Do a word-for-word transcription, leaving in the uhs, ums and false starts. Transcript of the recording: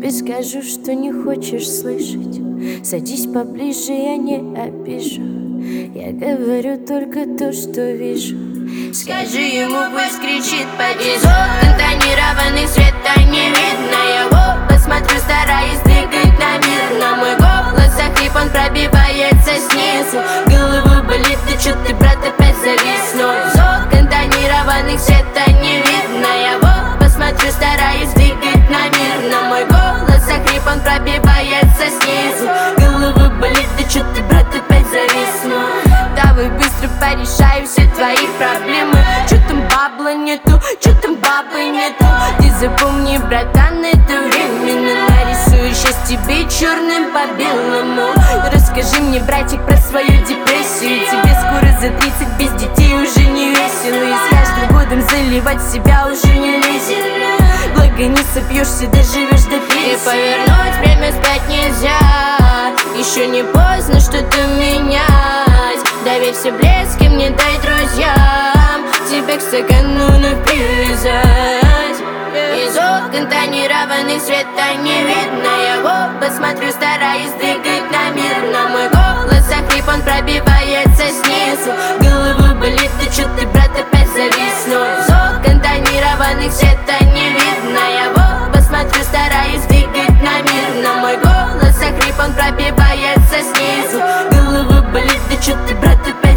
тебе скажу, что не хочешь слышать. Садись поближе, я не обижу. Я говорю только то, что вижу. Скажи ему, пусть кричит поди. Из окон тонированных света не видно. Я его посмотрю, стараюсь двигать на мир. На мой голос захрип, он пробивается снизу. Голову болит, ты чё ты, брат, опять завис? Но из окон тонированных света не видно. Я его посмотрю, стараюсь двигать на мир. На мой голос захрип, он пробивается снизу. Голову болит, ты чё ты, брат, опять завис? Но давай быстро порешаю все твои проблемы. Чё там бабла нету, чё там бабы нету. Ты запомни, братан, это временно. Нарисую сейчас тебе черным по белому. Расскажи мне, братик, про свою депрессию. Тебе скоро за тридцать, без детей уже не весело. И с каждым годом заливать себя уже не лезет. Благо не сопьешься, доживешь до пенсии. И повернуть время вспять нельзя. Еще не поздно что-то менять. Доверь все блески мне, дай друзьям. Тебя к стакану привязать. Из окон тонированных света не видно. Я его посмотрю, стараюсь двигать на мир. На мой голос захрип, он пробивается снизу. Голову болит, ты чё ты, брат, опять завис? Но из окон тонированных света не видно. Я его посмотрю, стараюсь двигать на мир. На мой голос захрип, он пробивается снизу. Голову болит, ты чё ты, брат, опять